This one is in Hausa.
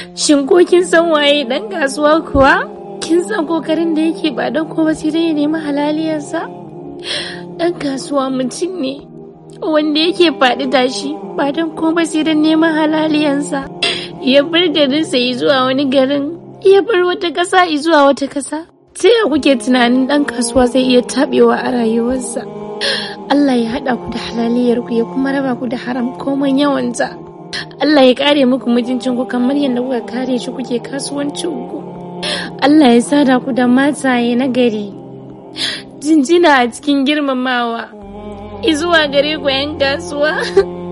Shin ko kin san waye dan kasuwa kuwa? Kin san kokarin da yake ba don ko ba sai dai ya nemi halaliyarsa? Dan kasuwa mutum ne wanda yake faɗi tashi ba don ko ba sai don neman halaliyarsa. Ya bar garinsa yi zuwa wani garin, ya bar wata ƙasa yi zuwa wata ƙasa. Ta yaya kuke tunanin dan kasuwa zai iya taɓewa a rayuwarsa? Allah ya haɗa ku da halaliyarku ya kuma raba ku da haram komai yawanta. Allah ya kare muku mutuncinku kamar yadda kuka kare shi kuke kasuwancinku. Allah ya sada ku da mataye na gari. Jinjina a cikin girmamawa. Izuwa gare ku 'yan kasuwa.